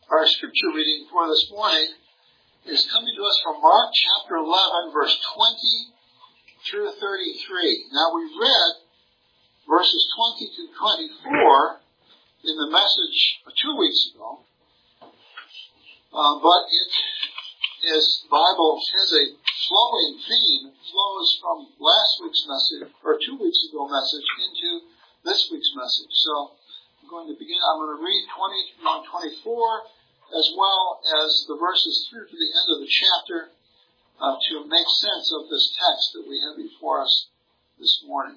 Our scripture reading for this morning is coming to us from Mark chapter 11, verse 20 through 33. Now we read verses 20 to 24 in the message 2 weeks ago, but the Bible has a flowing theme. It flows from last week's message, or 2 weeks ago message, into this week's message. So I'm going to read 20 through 24, as well as the verses through to the end of the chapter to make sense of this text that we have before us this morning.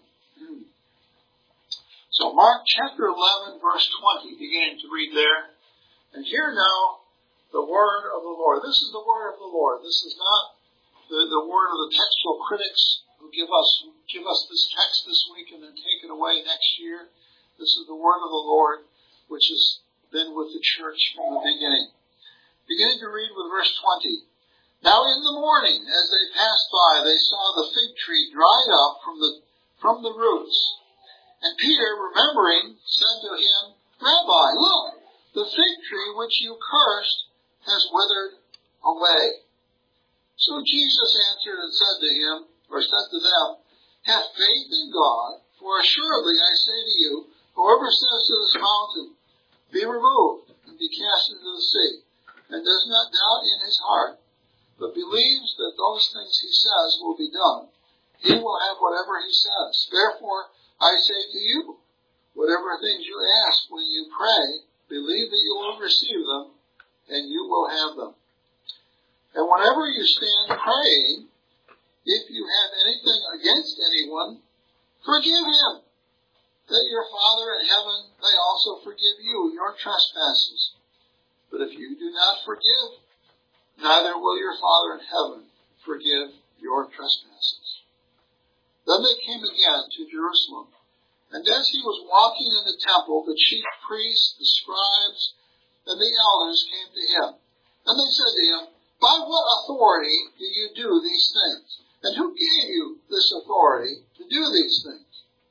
So Mark chapter 11, verse 20, beginning to read there. And hear now the word of the Lord. This is the word of the Lord. This is not the word of the textual critics who give us this text this week and then take it away next year. This is the word of the Lord, which has been with the church from the beginning. Beginning to read with verse 20. Now in the morning, as they passed by, they saw the fig tree dried up from the roots. And Peter, remembering, said to him, Rabbi, look, the fig tree which you cursed has withered away. So Jesus answered and said to them, have faith in God, for assuredly I say to you, whoever says to this mountain, be removed and be cast into the sea, and does not doubt in his heart, but believes that those things he says will be done, he will have whatever he says. Therefore, I say to you, whatever things you ask when you pray, believe that you will receive them, and you will have them. And whenever you stand praying, if you have anything against anyone, forgive him, that your Father in heaven may also forgive you your trespasses. But if you do not forgive, neither will your Father in heaven forgive your trespasses. Then they came again to Jerusalem. And as he was walking in the temple, the chief priests, the scribes, and the elders came to him. And they said to him, by what authority do you do these things? And who gave you this authority to do these things?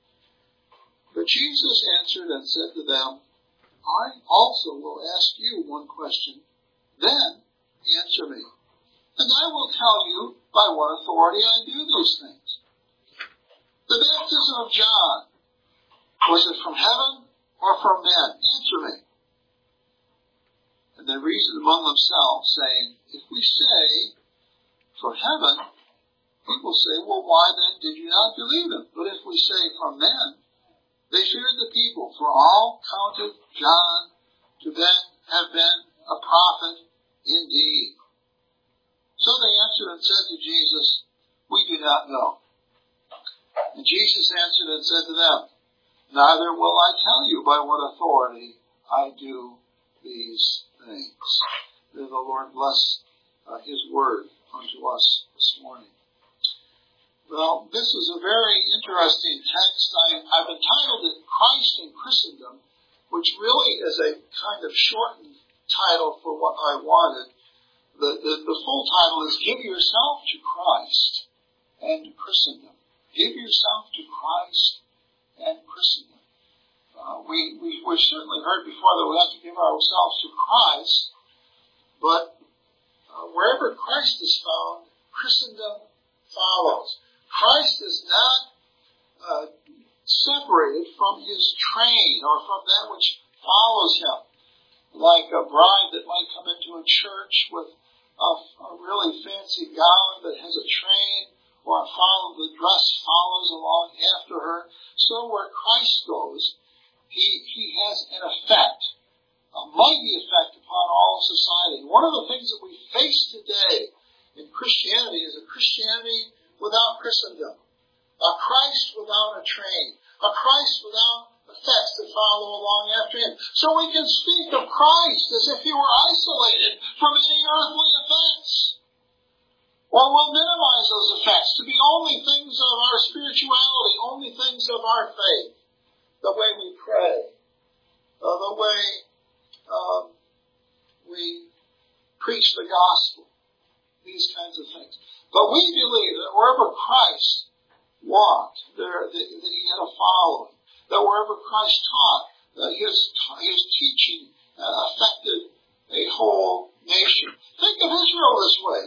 But Jesus answered and said to them, I also will ask you one question, then answer me, and I will tell you by what authority I do these things. The baptism of John, was it from heaven or from men? Answer me. And they reasoned among themselves, saying, if we say, from heaven, people say, well, why then did you not believe him? But if we say, from men, they feared the people, for all counted John to have been a prophet indeed. So they answered and said to Jesus, we do not know. And Jesus answered and said to them, neither will I tell you by what authority I do these things. May the Lord bless his word unto us this morning. Well, this is a very interesting text. I've entitled it Christ in Christendom, which really is a kind of shortened title for what I wanted. The full title is Give Yourself to Christ and Christendom. Give yourself to Christ and Christendom. We've certainly heard before that we have to give ourselves to Christ, but wherever Christ is found, Christendom follows. Christ is not separated from his train or from that which follows him. Like a bride that might come into a church with a really fancy gown that has a train, or the dress follows along after her. So where Christ goes, he has an effect, a mighty effect upon all society. One of the things that we face today in Christianity is a Christianity without Christendom, a Christ without a train, a Christ without effects that follow along after him. So we can speak of Christ as if he were isolated from any earthly effects. Or we'll minimize those effects to be only things of our spirituality, only things of our faith, the way we pray, the way we preach the gospel, these kinds of things. But we believe that wherever Christ walked, that he had a following. That wherever Christ taught, his teaching affected a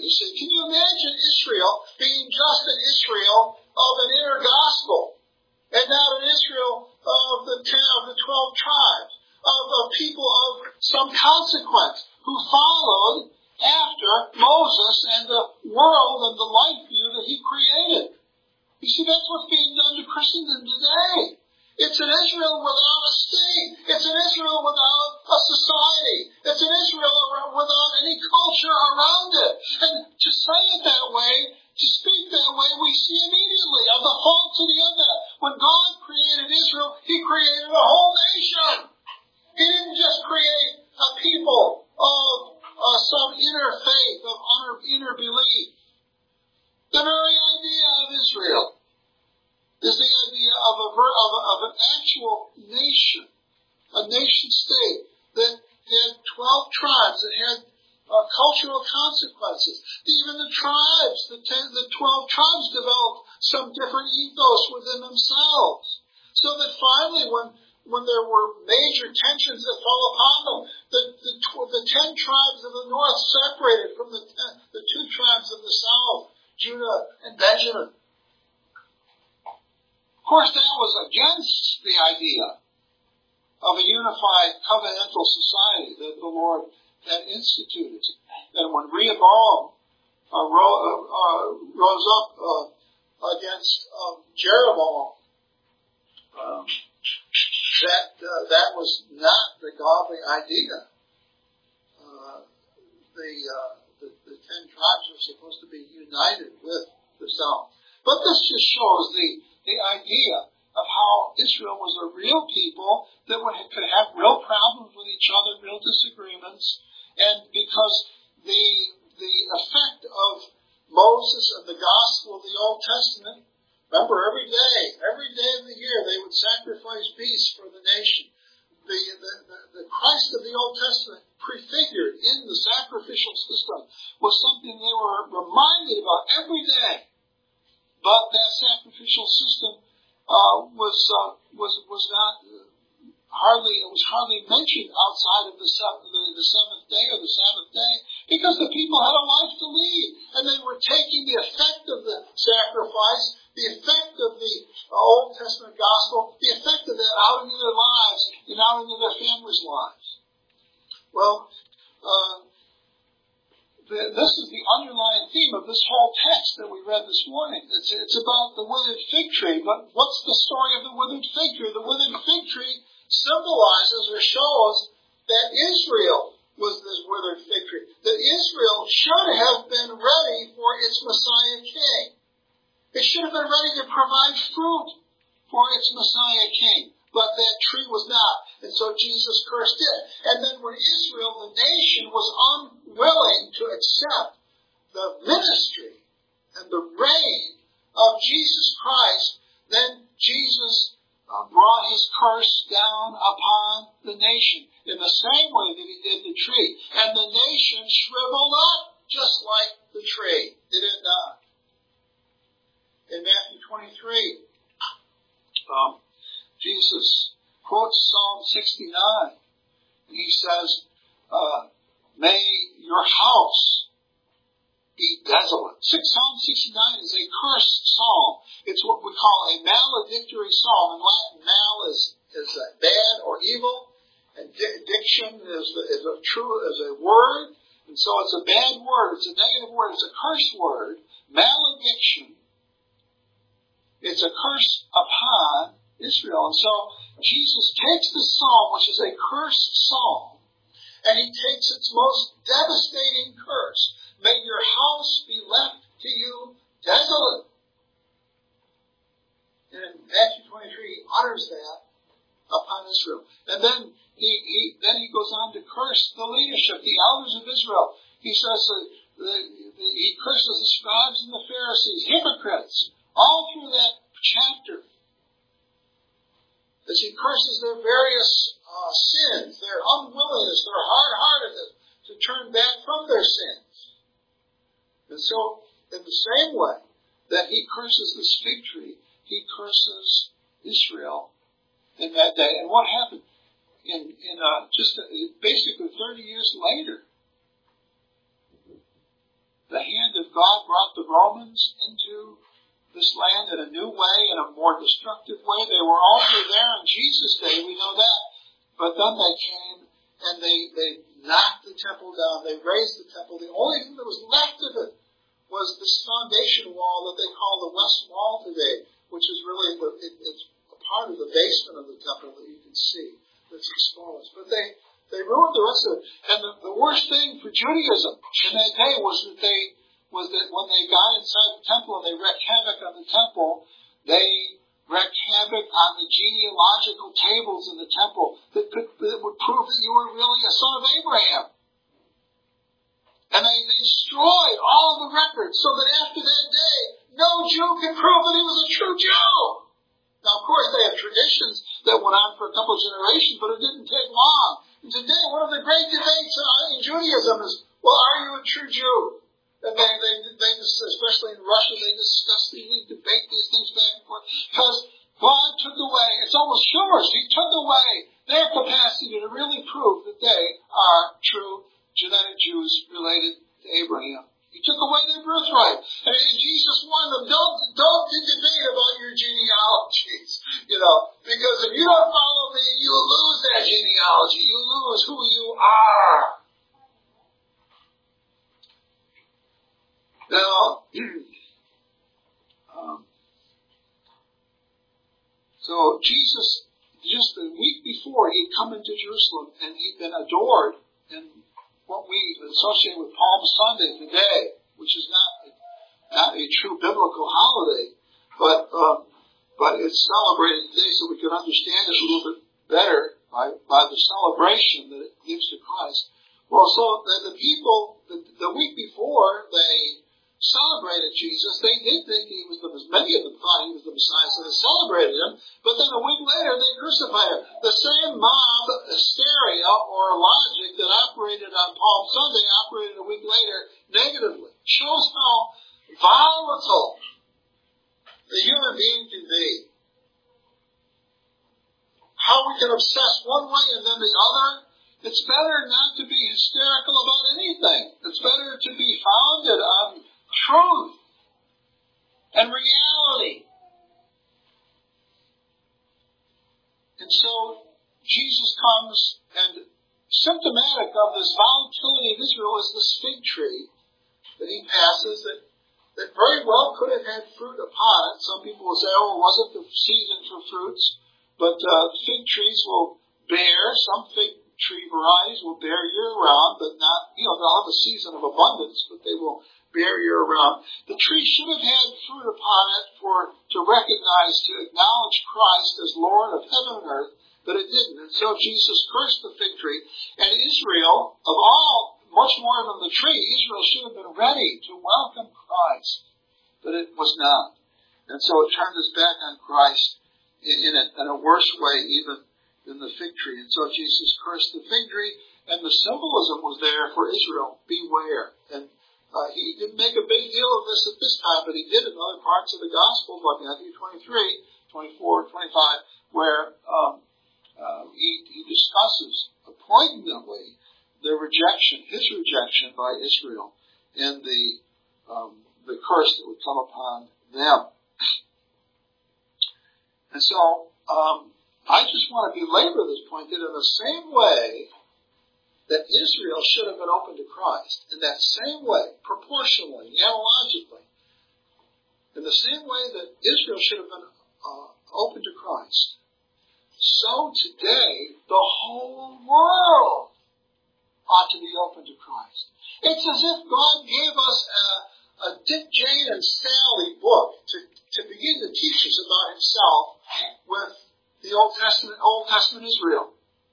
You see, can you imagine Israel being just an Israel of an inner gospel, and not an Israel of the 12 tribes, of people of some consequence who followed after Moses and the world and the life view that he created? You see, that's what's being done to Christendom today. It's an Israel without a state. It's an Israel without a society. It's an Israel without any culture around it. And to say it that way, to speak that way, we see immediately of the falsity of that. When God created Israel, He created a whole nation. He didn't just create a people of some inner faith, of inner belief. The very idea of Israel is the idea of an actual nation, a nation state that had 12 tribes, that had cultural consequences. Even the tribes, the 12 tribes developed some different ethos within themselves. So that finally, when there were major tensions that fell upon them, the 10 tribes of the north separated from the 2 tribes of the south, Judah and Benjamin. Of course, that was against the idea of a unified covenantal society that the Lord had instituted. And when Rehoboam rose up against Jeroboam, that was not the godly idea. The 10 tribes were supposed to be united with the south. But this just shows the idea of how Israel was a real people that could have real problems with each other, real disagreements, and because the effect of Moses and the gospel of the Old Testament, remember every day of the year they would sacrifice beasts for the nation. The Christ of the Old Testament prefigured in the sacrificial system was something they were reminded about every day. But that sacrificial system was hardly mentioned outside of the seventh day or the Sabbath day, because the people had a life to lead, and they were taking the effect of the sacrifice, the effect of the Old Testament gospel, the effect of that out into their lives and out into their families' lives. Well, this is the underlying theme of this whole text that we read this morning. It's about the withered fig tree, but what's the story of the withered fig tree? The withered fig tree symbolizes or shows that Israel was this withered fig tree. That Israel should have been ready for its Messiah King. It should have been ready to provide fruit for its Messiah King. But that tree was not. And so Jesus cursed it. And then when Israel, the nation, was unwilling to accept the ministry and the reign of Jesus Christ, then Jesus brought his curse down upon the nation in the same way that he did the tree. And the nation shriveled up just like the tree, did it not? In Matthew 23, Jesus quotes Psalm 69. And he says, may your house be desolate. Psalm 69 is a cursed psalm. It's what we call a maledictory psalm. In Latin, mal is bad or evil, and diction is a word, and so it's a bad word. It's a negative word. It's a curse word. Malediction. It's a curse upon Israel. And so Jesus takes the psalm, which is a cursed psalm, and he takes its most devastating curse. May your house be left to you desolate. And Matthew 23 utters that upon Israel. And then he goes on to curse the leadership, the elders of Israel. He says he curses the scribes and the Pharisees, hypocrites, all through that chapter. As he curses their various sins, their unwillingness, their hard-heartedness to turn back from their sins. And so, in the same way that he curses this fig tree, he curses Israel in that day. And what happened? Basically 30 years later, the hand of God brought the Romans into this land in a new way, in a more destructive way. They were already there in Jesus' day, we know that. But then they came and they knocked the temple down. They razed the temple. The only thing that was left of it was this foundation wall that they call the West Wall today, which is really, it's a part of the basement of the temple that you can see that's exposed. But they ruined the rest of it. And the worst thing for Judaism in that day was that when they got inside the temple and they wreaked havoc on the temple, they wreaked havoc on the genealogical tables in the temple that would prove that you were really a son of Abraham. And they destroyed all of the records so that after that day, no Jew could prove that he was a true Jew. Now, of course, they have traditions that went on for a couple of generations, but it didn't take long. And today, one of the great debates in Judaism is, well, are you a true Jew? And they especially in Russia, they discuss these, debate these things back and forth. Because God took away, it's almost humorous, He took away their capacity to really prove that they are true genetic Jews related to Abraham. He took away their birthright. And Jesus warned them, don't debate about your genealogies. Because if you don't follow me, you lose that genealogy. You lose who you are. Now, so Jesus, just a week before, he had come into Jerusalem and he'd been adored in what we associate with Palm Sunday today, which is not a true biblical holiday, but it's celebrated today so we can understand it a little bit better by the celebration that it gives to Christ. Well, so the people, the week before they celebrated Jesus, they did think he was many of them thought he was the Messiah, so they celebrated him, but then a week later they crucified him. The same mob hysteria or logic that operated on Palm Sunday operated a week later negatively. Shows how volatile the human being can be. How we can obsess one way and then the other. It's better not to be hysterical about anything. It's better to be founded on truth and reality. And so Jesus comes, and symptomatic of this volatility of Israel is this fig tree that he passes that very well could have had fruit upon it. Some people will say, it wasn't the season for fruits, but fig trees will bear. Some fig tree varieties will bear year-round, but not, they'll have a season of abundance, but they will bear year-round. The tree should have had fruit upon it to recognize, to acknowledge Christ as Lord of heaven and earth, but it didn't. And so Jesus cursed the fig tree. And Israel, of all, much more than the tree, Israel should have been ready to welcome Christ, but it was not. And so it turned its back on Christ in a worse way even than the fig tree. And so Jesus cursed the fig tree, and the symbolism was there for Israel. Beware. And he didn't make a big deal of this at this time, but he did in other parts of the Gospel, like Matthew 23, 24, 25, where he discusses poignantly his rejection by Israel, and the curse that would come upon them. And so, I just want to belabor this point that in the same way that Israel should have been open to Christ, in that same way, proportionally, analogically, in the same way that Israel should have been open to Christ, so today the whole world ought to be open to Christ. It's as if God gave us a Dick, Jane, and Sally book to begin to teach us about himself with the Old Testament Israel.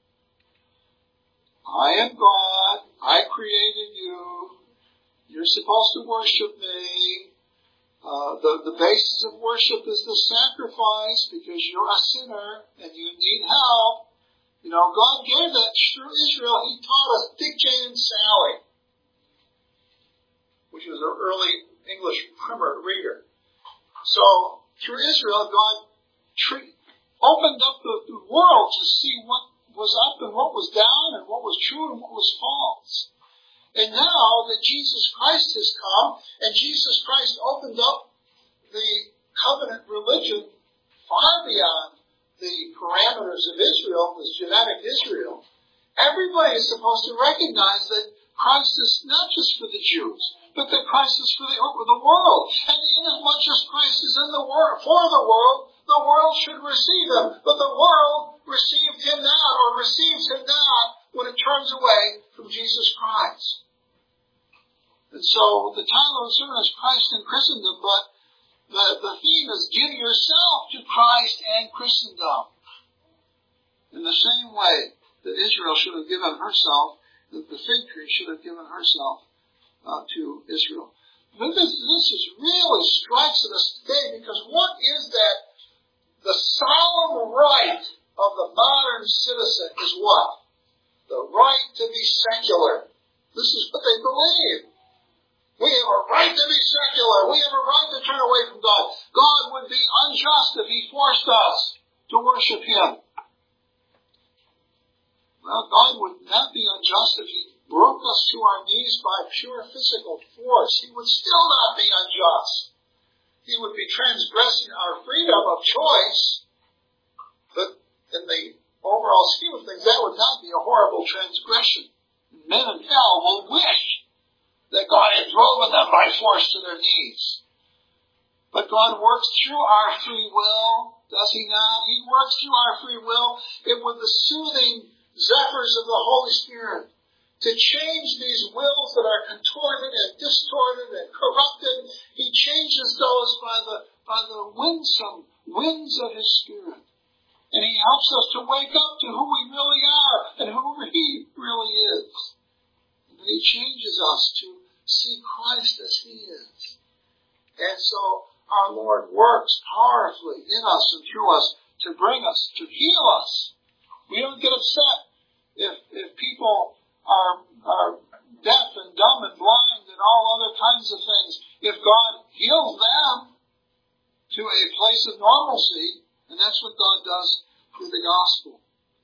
I am God. I created you. You're supposed to worship me. The basis of worship is the sacrifice because you're a sinner and you need help. God gave that through Israel. He taught us Dick, Jane, and Sally, which was an early English primer reader. So through Israel, God opened up the world to see what was up and what was down and what was true and what was false. And now that Jesus Christ has come, and Jesus Christ opened up the covenant religion far beyond the parameters of Israel, this genetic Israel, everybody is supposed to recognize that Christ is not just for the Jews, but that Christ is for the world. And inasmuch as Christ is in the world, for the world should receive him. But the world received him not, or receives him not, when it turns away from Jesus Christ. And so the title of the sermon is Christ and Christendom, but the theme is give yourself to Christ and Christendom. In the same way that Israel should have given herself, that the fig tree should have given herself to Israel. But this really strikes at us today, because what is that? The solemn right of the modern citizen is what? The right to be secular. This is what they believe. We have a right to be secular. We have a right to turn away from God. God would be unjust if he forced us to worship him. Well, God would not be unjust if he broke us to our knees by pure physical force. He would still not be unjust. He would be transgressing our freedom of choice. But in the overall scheme of things, that would not be a horrible transgression. Men in hell will wish that God had driven them by force to their knees. But God works through our free will, does he not? He works through our free will with the soothing zephyrs of the Holy Spirit to change these wills that are contorted and distorted and corrupted. He changes those by the winsome winds of his Spirit. And he helps us to wake up to who we really are and who he really is. And he changes us to see Christ as he is. And so our Lord works powerfully in us and through us to bring us, to heal us. We don't get upset if people are deaf and dumb and blind and all other kinds of things. If God heals them to a place of normalcy, and that's what God does through the gospel.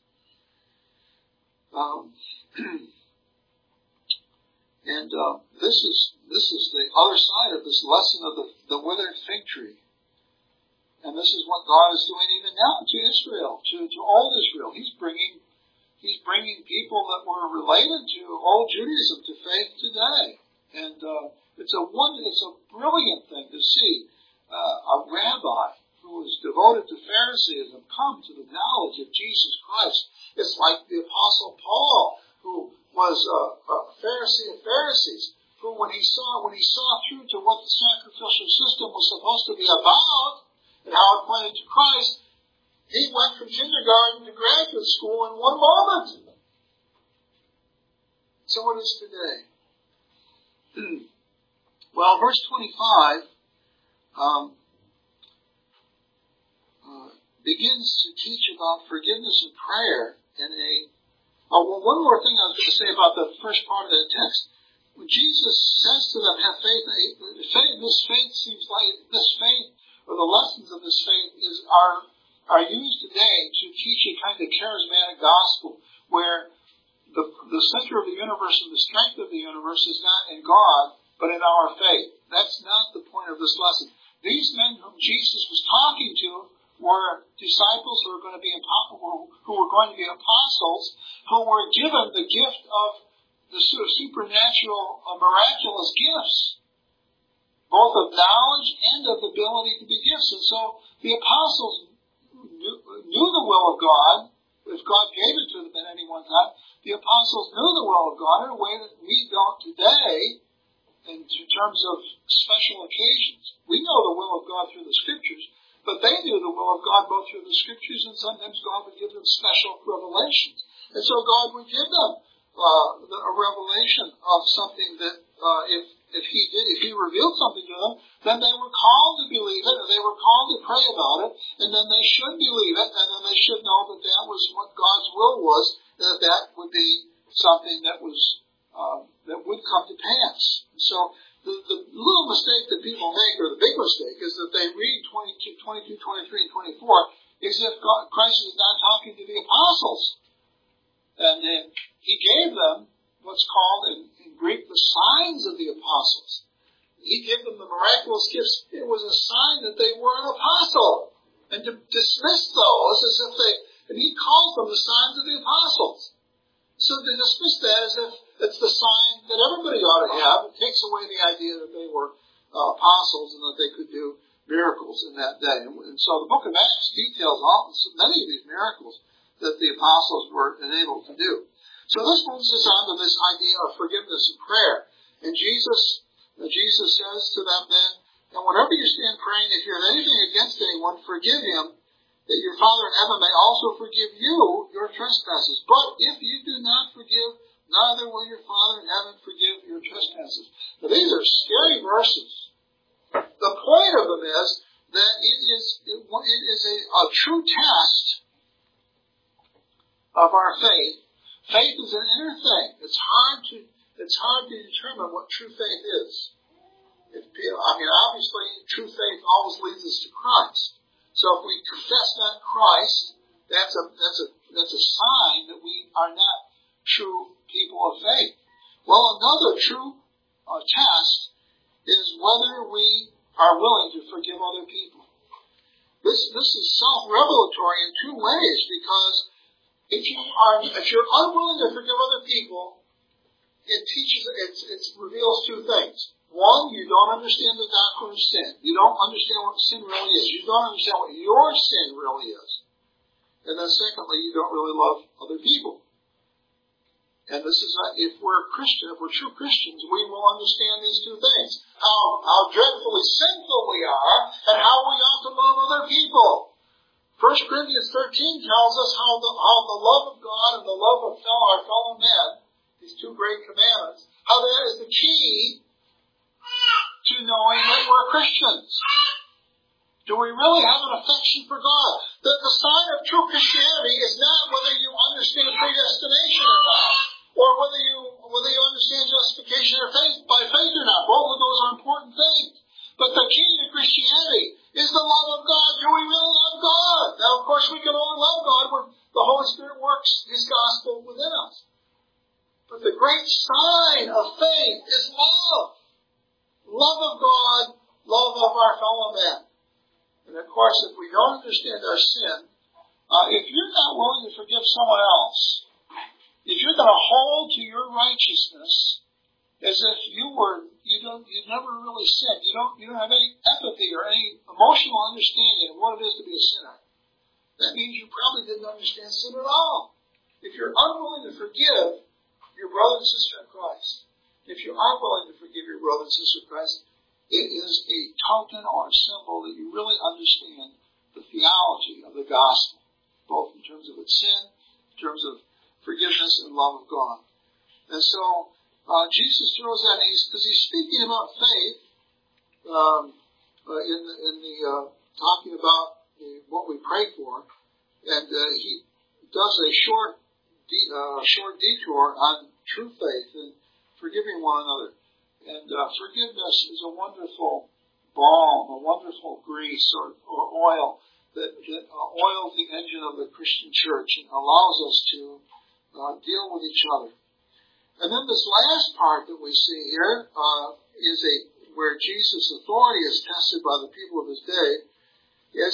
This is the other side of this lesson of the withered fig tree. And this is what God is doing even now to Israel, to old Israel. He's bringing people that were related to old Judaism to faith today. And it's a brilliant thing to see a rabbi who was devoted to Pharisaism come to the knowledge of Jesus Christ. It's like the Apostle Paul, who was a Pharisee of Pharisees, who when he saw through to what the sacrificial system was supposed to be about and how it pointed to Christ, he went from kindergarten to graduate school in one moment. So what is today? Well, verse 25 begins to teach about forgiveness and prayer in one more thing I was going to say about the first part of that text. When Jesus says to them, have faith, this faith seems like this faith, or the lessons of this faith are used today to teach a kind of charismatic gospel where the center of the universe and the strength of the universe is not in God, but in our faith. That's not the point of this lesson. These men whom Jesus was talking to were disciples who were going to be apostles, who were given the gift of the supernatural, miraculous gifts, both of knowledge and of the ability to be gifts. And so the apostles knew the will of God, if God gave it to them at any one time. The apostles knew the will of God in a way that we don't today in terms of special occasions. We know the will of God through the Scriptures, but they knew the will of God both through the Scriptures, and sometimes God would give them special revelations. And so God would give them a revelation of something that if he revealed something to them, then they were called to believe it, or they were called to pray about it, and then they should believe it, and then they should know that that was what God's will was, that would be something that was that would come to pass. So the little mistake that people make, or the big mistake, is that they read 22, 23, and 24 as if Christ is not talking to the apostles. And then he gave them what's called in Greek, the signs of the apostles. He gave them the miraculous gifts. It was a sign that they were an apostle. And to dismiss those as if and he called them the signs of the apostles. So to dismiss that as if it's the sign that everybody ought to have, it takes away the idea that they were apostles and that they could do miracles in that day. And so the book of Acts details many of these miracles that the apostles were enabled to do. So this moves us on to this idea of forgiveness and prayer. And Jesus says to them then, and whenever you stand praying, if you have anything against anyone, forgive him, that your Father in heaven may also forgive you your trespasses. But if you do not forgive, neither will your Father in heaven forgive your trespasses. Now, these are scary verses. The point of them is that it is a true test of our faith. Faith is an inner thing. It's hard to determine what true faith is. Obviously, true faith always leads us to Christ. So if we confess not Christ, that's a sign that we are not true people of faith. Well, another true test is whether we are willing to forgive other people. This is self-revelatory in two ways, because if you're unwilling to forgive other people, it reveals two things. One, you don't understand the doctrine of sin. You don't understand what sin really is. You don't understand what your sin really is. And then secondly, you don't really love other people. And this is, if we're true Christians, we will understand these two things. How dreadfully sinful we are, and how we ought to love other people. 1 Corinthians 13 tells us how the love of God and the love of our fellow men, these two great commandments, how that is the key to knowing that we're Christians. Do we really have an affection for God? The sign of true Christianity is not whether you understand predestination or not, or whether you understand justification by faith or not. Both of those are important things. But the key to Christianity is the love of God. Do we really love God? Now, of course, we can only love God when the Holy Spirit works His gospel within us. But the great sign of faith is love. Love of God, love of our fellow men. And of course, if we don't understand our sin, if you're not willing to forgive someone else, if you're going to hold to your righteousness as if you never really sinned, you don't have any empathy or any emotional understanding of what it is to be a sinner, that means you probably didn't understand sin at all. If you're unwilling to forgive your brother and sister in Christ, if you aren't willing to forgive your brother and sister in Christ, it is a token or a symbol that you really understand the theology of the gospel, both in terms of its sin, in terms of forgiveness and love of God. And so Jesus throws that in, because he's speaking about faith talking about what we pray for, and he does a short detour on true faith and forgiving one another. And forgiveness is a wonderful balm, a wonderful grease or oil that oils the engine of the Christian church and allows us to deal with each other. And then this last part that we see here is where Jesus' authority is tested by the people of his day, is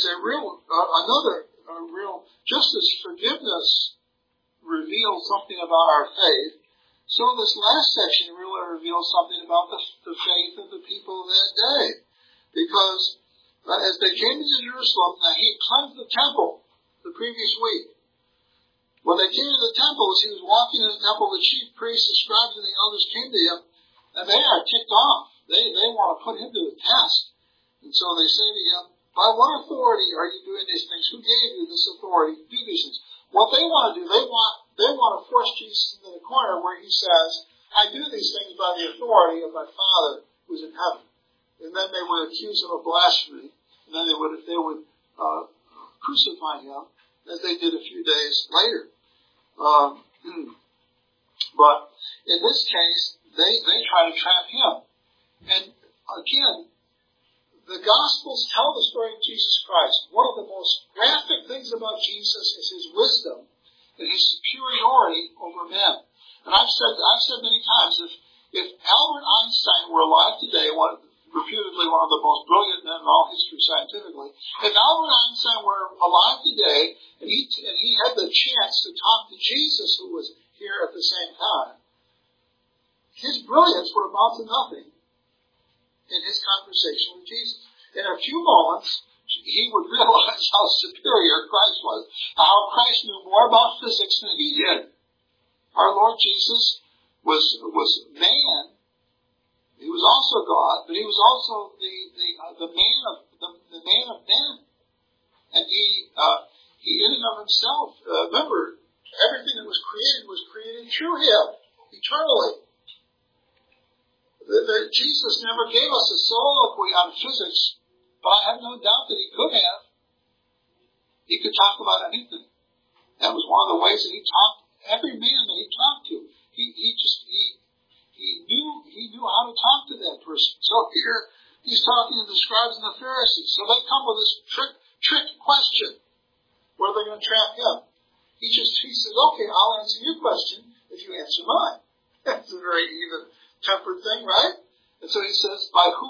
just as forgiveness reveals something about our faith, so this last section really reveals something about the faith of the people of that day. Because as they came into Jerusalem, he cleansed the temple the previous week. When they came to the temple, as he was walking in the temple, the chief priests, the scribes, and the elders came to him, and they are ticked off. They want to put him to the test. And so they say to him, by what authority are you doing these things? Who gave you this authority to do these things? What they want to do, they want to force Jesus into the corner where he says, I do these things by the authority of my Father who's in heaven. And then they would accuse him of blasphemy. And then they would crucify him, as they did a few days later. But in this case, they try to trap him. And again, the Gospels tell the story of Jesus Christ. One of the most graphic things about Jesus is his wisdom and his superiority over men. And I've said many times, if were alive today, reputedly one of the most brilliant men in all history scientifically. If Albert Einstein were alive today, and he had the chance to talk to Jesus, who was here at the same time, his brilliance would amount to nothing in his conversation with Jesus. In a few moments, he would realize how superior Christ was, how Christ knew more about physics than he did. Our Lord Jesus was man. He was also God, but he was also the man of men. And he in and of himself, remember, everything that was created through him, eternally. Jesus never gave us a soliloquy on physics, but I have no doubt that he could have. He could talk about anything. That was one of the ways that he talked. Every man that he talked to, he knew how to talk to that person. So here, he's talking to the scribes and the Pharisees. So they come with this trick question. Where are they going to trap him? He says, okay, I'll answer your question if you answer mine. That's a very even-tempered thing, right? And so he says,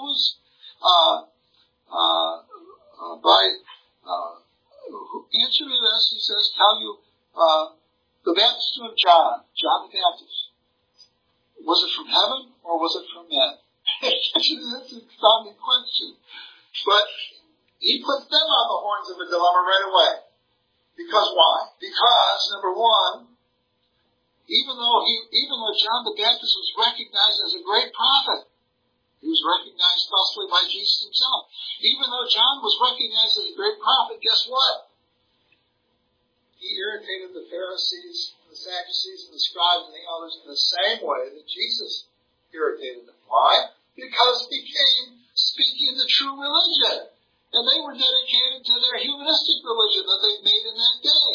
answer me this, he says, tell you, the baptism of John the Baptist, was it from heaven or was it from men? That's an astounding question. But he puts them on the horns of a dilemma right away. Because why? Because, number one, even though John the Baptist was recognized as a great prophet, he was recognized thusly by Jesus himself. Even though John was recognized as a great prophet, guess what? He irritated the Pharisees, the Sadducees, and the scribes, and the others in the same way that Jesus irritated them. Why? Because he came speaking the true religion. And they were dedicated to their humanistic religion that they made in that day.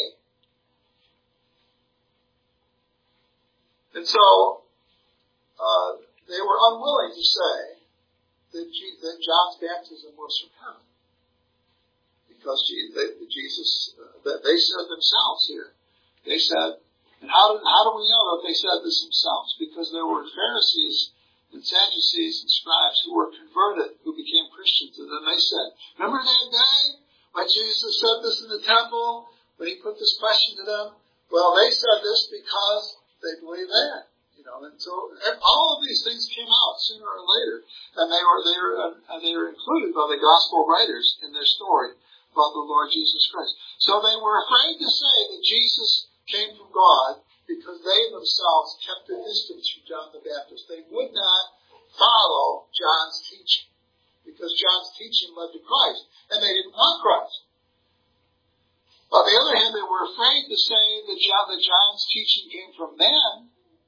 And so, they were unwilling to say that John's baptism was from heaven. Because Jesus, they said themselves here. They said, and how do we know that they said this themselves? Because there were Pharisees and Sadducees and scribes who were converted, who became Christians, and then they said, remember that day when Jesus said this in the temple, when he put this question to them? Well, they said this because they believed that. And so all of these things came out sooner or later, and they were included by the gospel writers in their story about the Lord Jesus Christ. So they were afraid to say that Jesus came from God because they themselves kept a distance from John the Baptist. They would not follow John's teaching because John's teaching led to Christ, and they didn't want Christ. On the other hand, they were afraid to say that John's teaching came from men.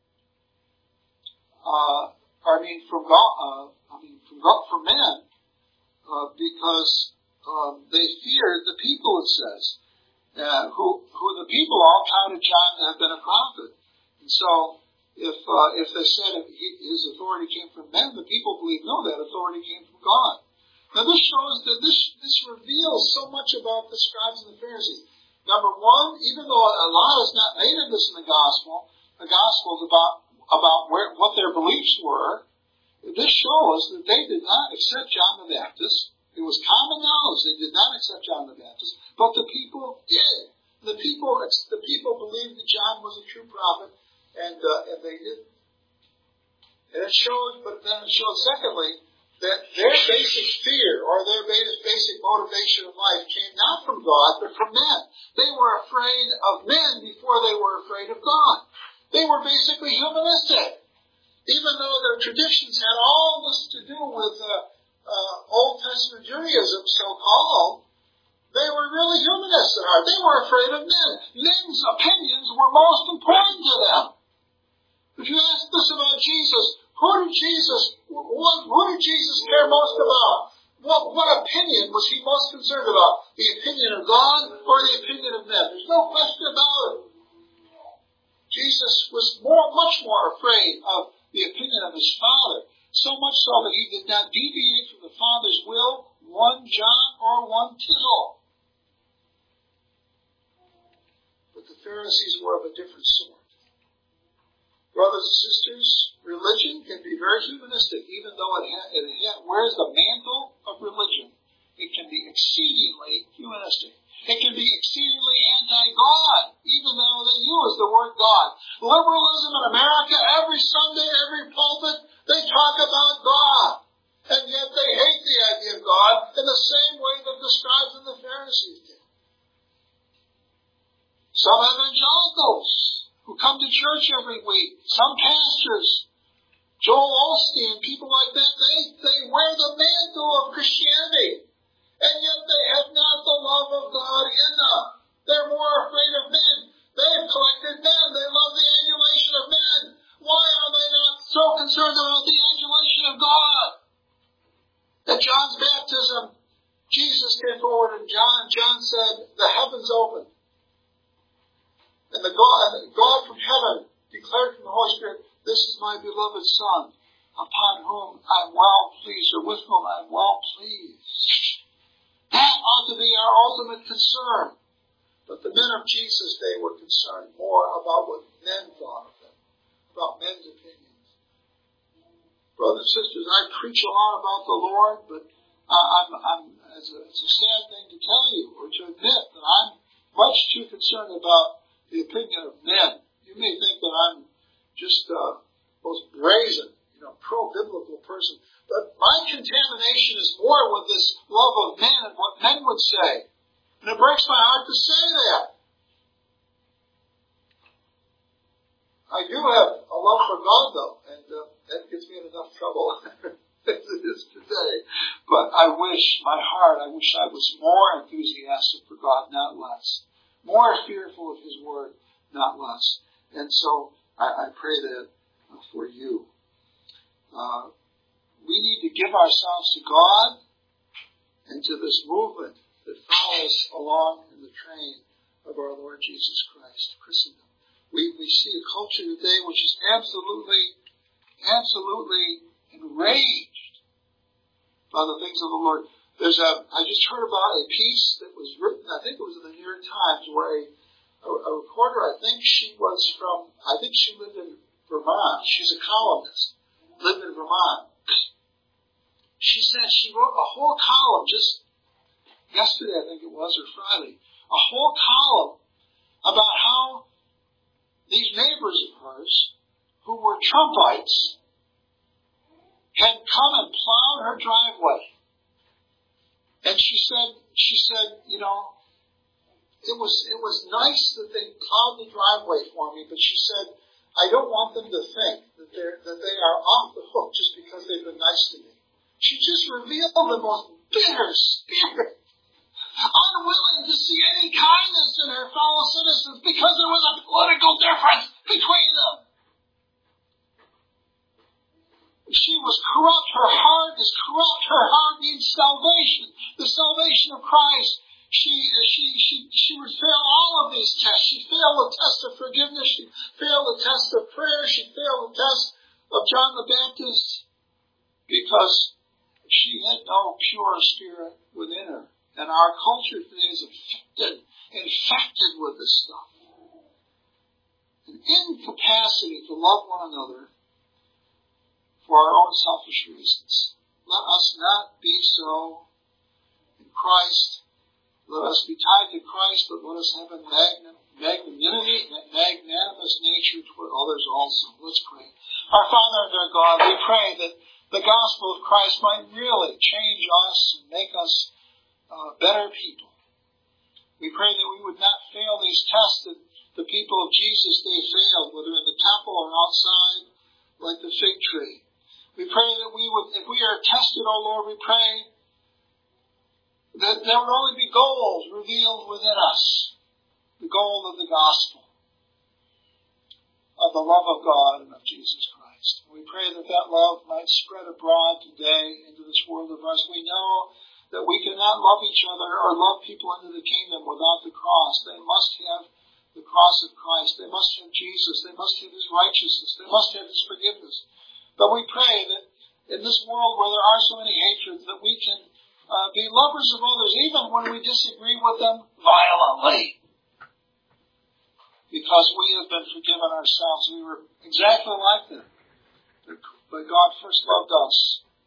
From men, because they feared the people, it says, who the people all counted John to have been a prophet. And so, if they said his authority came from men, the people believed no, that authority came from God. Now this shows that this reveals so much about the scribes and the Pharisees. Number one, even though a lot is not made of this in the Gospels about what their beliefs were, this shows that they did not accept John the Baptist. It was common knowledge they did not accept John the Baptist, but the people did. The people believed that John was a true prophet, and they didn't. And it showed secondly, that their basic fear or their basic motivation in life came not from God, but from men. They were afraid of men before they were afraid of God. They were basically humanistic. Even though their traditions had all this to do with Old Testament Judaism, so-called, they were really humanists at heart. They were afraid of men. Men's opinions were most important to them. If you ask this about Jesus, who did Jesus care most about? What opinion was he most concerned about? The opinion of God or the opinion of men? There's no question about it. Jesus was much more afraid of the opinion of his Father, so much so that he did not deviate from the Father's will one jot or one tittle. But the Pharisees were of a different sort. Brothers and sisters, religion can be very humanistic, even though it wears the mantle of religion, it can be exceedingly humanistic. It can be exceedingly anti-God, even though they use the word God. Liberalism in America, every Sunday, every pulpit, they talk about God. And yet they hate the idea of God in the same way that the scribes and the Pharisees did. Some evangelicals who come to church every week, some pastors, Joel Osteen, people like that, they wear the mantle of Christianity. And yet they have not the love of God in them. They're more afraid of men. They've collected men. They love the adulation of men. Why are they not so concerned about the adulation of God? At John's baptism, Jesus came forward and John said, the heavens opened. And God from heaven declared from the Holy Spirit, this is my beloved Son, upon whom I'm well pleased, or with whom I'm well pleased. That ought to be our ultimate concern. But the men of Jesus' day were concerned more about what men thought of them, about men's opinions. Brothers and sisters, I preach a lot about the Lord, but it's a sad thing to tell you, or to admit, that I'm much too concerned about the opinion of men. You may think that I'm just most brazen, pro-biblical person. But my contamination is more with this love of men and what men would say. And it breaks my heart to say that. I do have a love for God, though, and that gets me in enough trouble as it is today. But I wish I was more enthusiastic for God, not less. More fearful of His Word, not less. And so I pray that for you. We need to give ourselves to God and to this movement that follows along in the train of our Lord Jesus Christ, Christendom. We see a culture today which is absolutely enraged by the things of the Lord. I just heard about a piece that was written, I think it was in the New York Times, where a reporter, I think she lived in Vermont. She's a columnist, lived in Vermont. She said she wrote a whole column just yesterday, I think it was, or Friday, a whole column about how these neighbors of hers, who were Trumpites, had come and plowed her driveway. And she said, it was nice that they plowed the driveway for me, but she said, I don't want them to think that they are off the hook just because they've been nice to me. She just revealed the most bitter spirit, unwilling to see any kindness in her fellow citizens because there was a political difference between them. She was corrupt. Her heart is corrupt. Her heart needs salvation, the salvation of Christ. She would fail all of these tests. She failed the test of forgiveness. She failed the test of prayer. She failed the test of John the Baptist because she had no pure spirit within her. And our culture today is infected with this stuff. An incapacity to love one another for our own selfish reasons. Let us not be so in Christ. Let us be tied to Christ, but let us have a magnanimous nature toward others also. Let's pray. Our Father and our God, we pray that the gospel of Christ might really change us and make us better people. We pray that we would not fail these tests that the people of Jesus, they failed, whether in the temple or outside, like the fig tree. We pray that we would, if we are tested, O Lord, we pray that there would only be gold revealed within us, the gold of the gospel, of the love of God and of Jesus Christ. We pray that that love might spread abroad today into this world of ours. We know that we cannot love each other or love people into the kingdom without the cross. They must have the cross of Christ. They must have Jesus. They must have His righteousness. They must have His forgiveness. But we pray that in this world where there are so many hatreds, that we can be lovers of others, even when we disagree with them violently. Because we have been forgiven ourselves. We were exactly like them. But God first loved us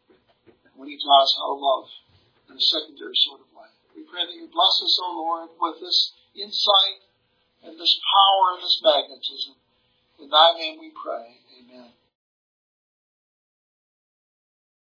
when he taught us how to love in a secondary sort of way. We pray that you bless us, O Lord, with this insight and this power and this magnetism. In thy name we pray. Amen.